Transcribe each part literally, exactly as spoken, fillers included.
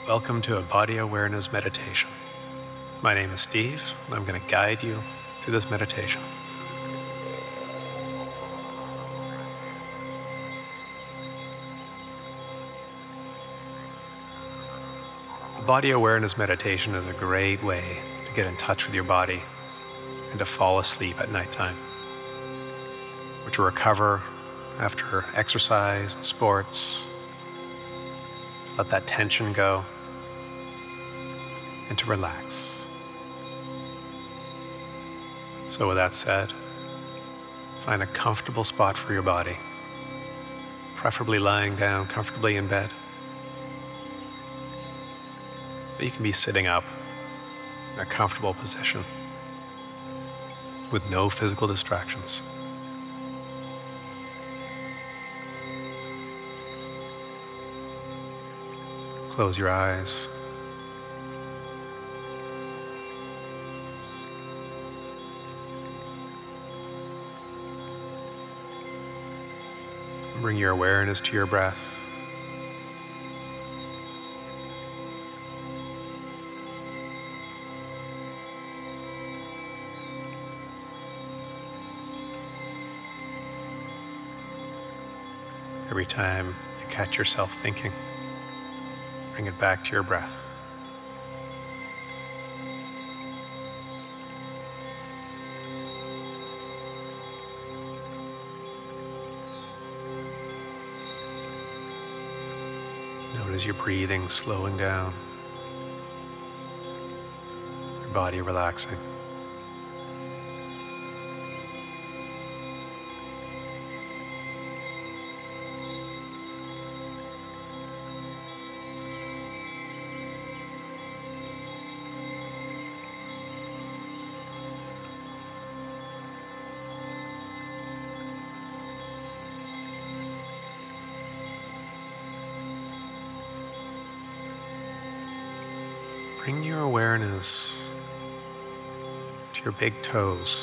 Welcome to a body awareness meditation. My name is Steve, and I'm going to guide you through this meditation. A body awareness meditation is a great way to get in touch with your body and to fall asleep at nighttime, or to recover after exercise and sports. Let that tension go and to relax. So with that said, find a comfortable spot for your body, preferably lying down comfortably in bed. But you can be sitting up in a comfortable position with no physical distractions. Close your eyes. Bring your awareness to your breath. Every time you catch yourself thinking, bring it back to your breath. Notice your breathing slowing down, your body relaxing. Bring your awareness to your big toes.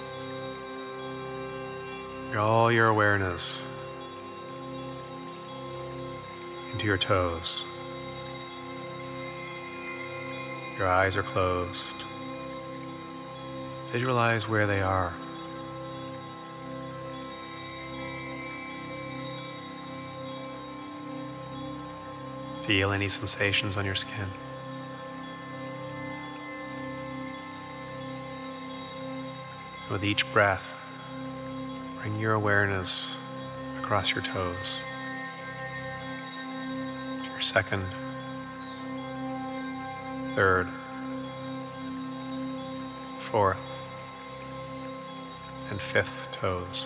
All your awareness into your toes. Your eyes are closed. Visualize where they are. Feel any sensations on your skin. With each breath, bring your awareness across your toes to your second, third, fourth, and fifth toes.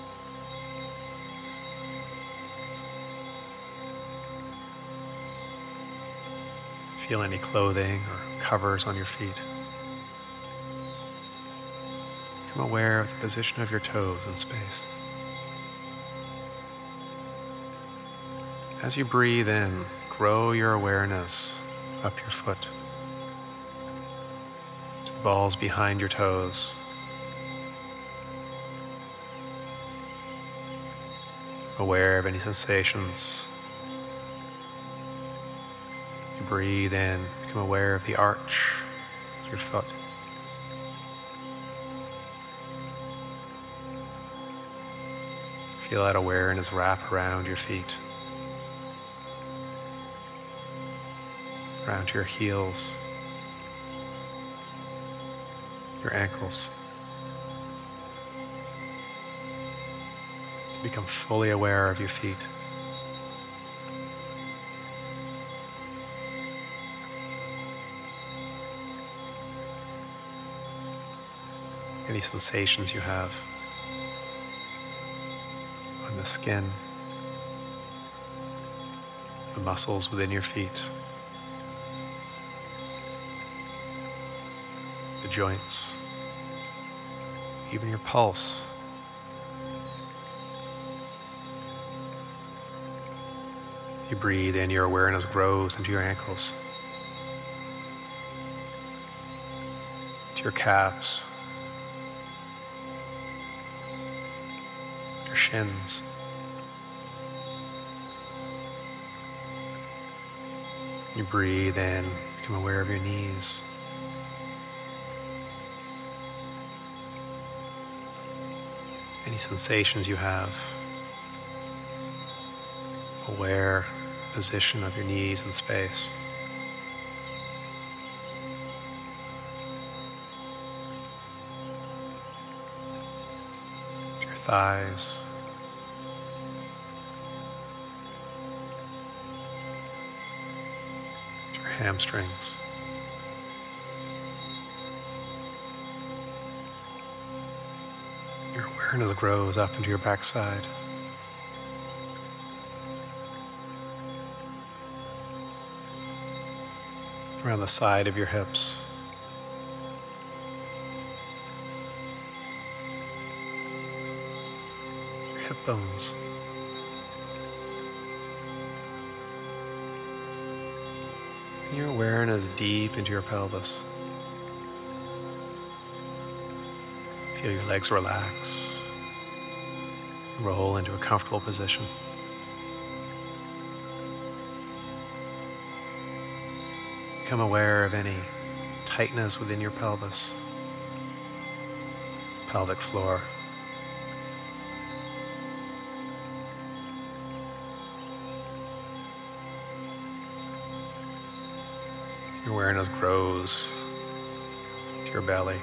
Feel any clothing or covers on your feet. Become aware of the position of your toes in space. As you breathe in, grow your awareness up your foot to the balls behind your toes. Aware of any sensations. You breathe in, become aware of the arch of your foot. Feel that awareness wrap around your feet, around your heels, your ankles. To become fully aware of your feet. Any sensations you have on the skin, the muscles within your feet, the joints, even your pulse. You breathe in, your awareness grows into your ankles, to your calves, your shins, You breathe in, become aware of your knees. Any sensations you have. Aware position of your knees in space. Your thighs. Your hamstrings. Your awareness grows up into your backside. Around the side of your hips. Your hip bones. And your awareness deep into your pelvis. Feel your legs relax. Roll into a comfortable position. Become aware of any tightness within your pelvis, pelvic floor. Your awareness grows to your belly.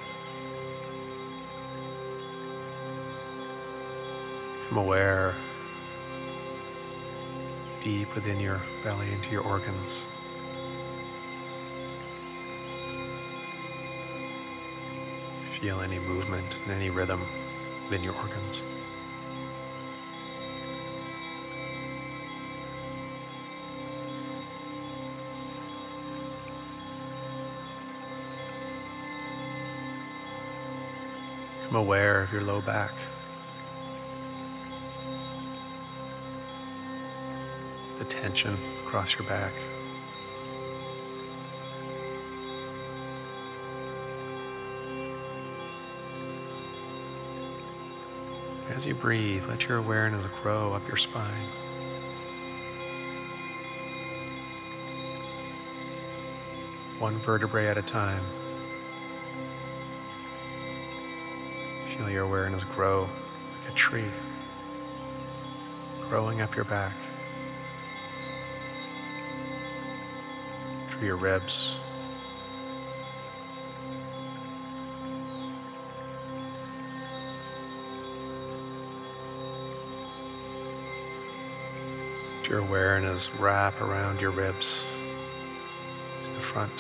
Become aware deep within your belly into your organs. Feel any movement and any rhythm within your organs. Become aware of your low back. The tension across your back. As you breathe, let your awareness grow up your spine. One vertebrae at a time. Feel your awareness grow like a tree, growing up your back, through your ribs, your awareness wrap around your ribs to the front.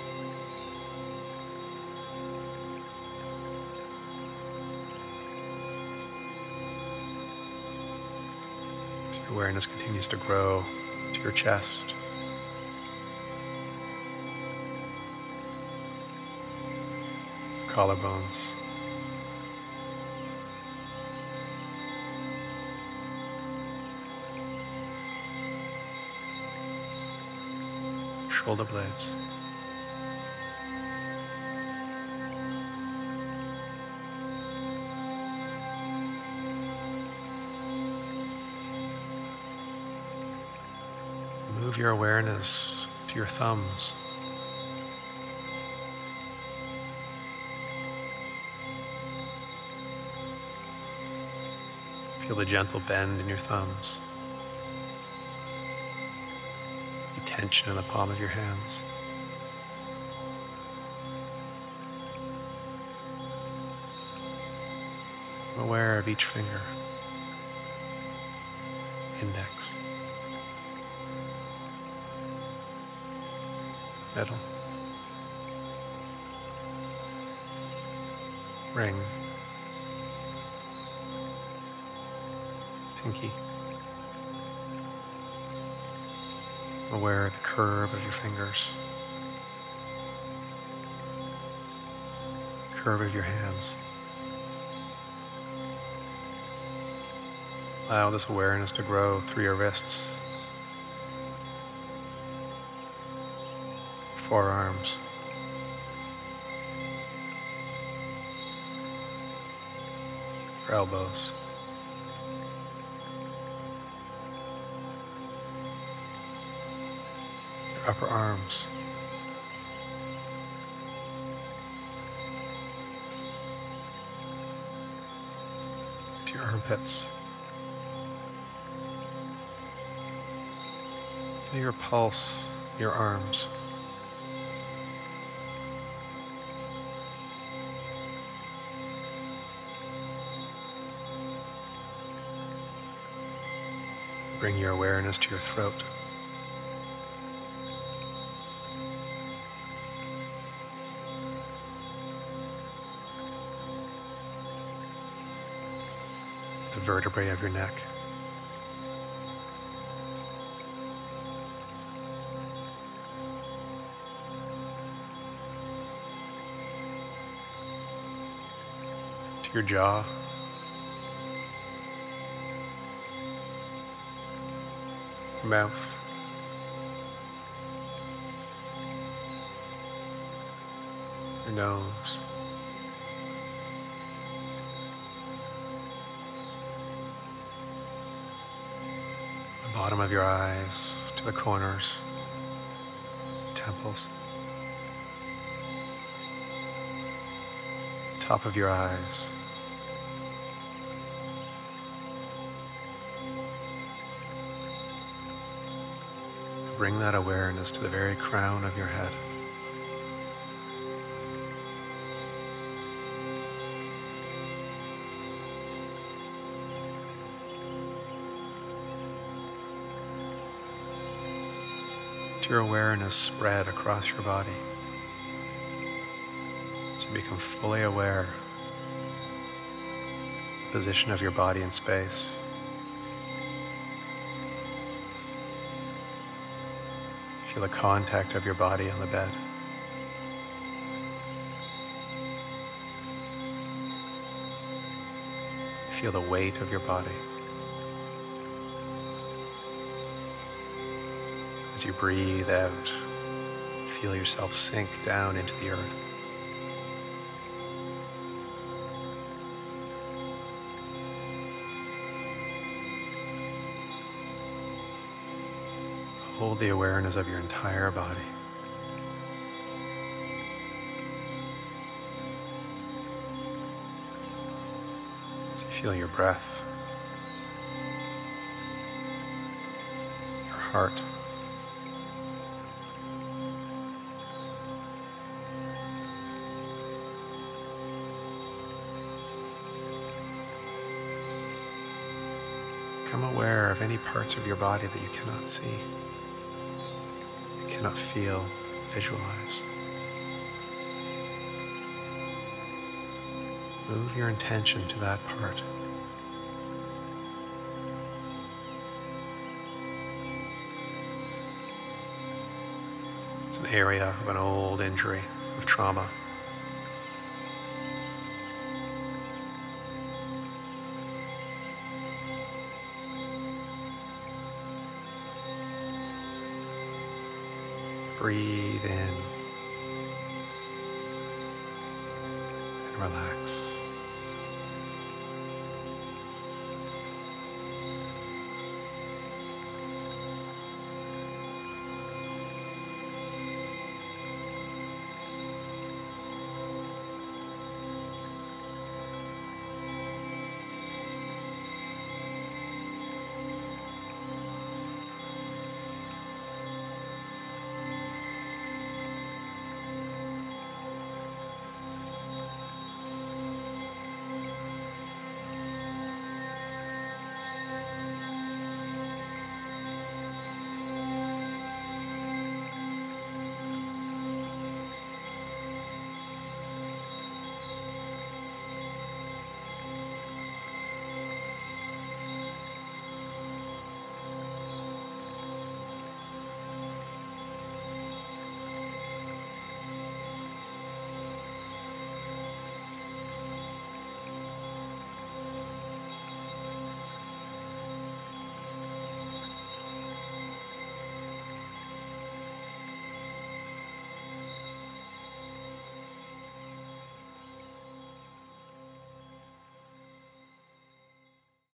So your awareness continues to grow to your chest. Collarbones. Shoulder blades. Move your awareness to your thumbs. Feel the gentle bend in your thumbs. Tension in the palm of your hands. I'm aware of each finger. Index. Middle. Ring. Pinky. Aware of the curve of your fingers, curve of your hands. Allow this awareness to grow through your wrists, forearms, your elbows. your upper arms, to your armpits, to your pulse, your arms. Bring your awareness to your throat. The vertebrae of your neck. To your jaw. Your mouth. Your nose. The bottom of your eyes to the corners, temples. Top of your eyes. Bring that awareness to the very crown of your head. To your awareness spread across your body. So you become fully aware of the position of your body in space. Feel the contact of your body on the bed. Feel the weight of your body. As you breathe out, feel yourself sink down into the earth. Hold the awareness of your entire body. So you feel your breath, your heart, become aware of any parts of your body that you cannot see. Cannot feel, visualize. Move your intention to that part. It's an area of an old injury, of trauma. Breathe in and relax.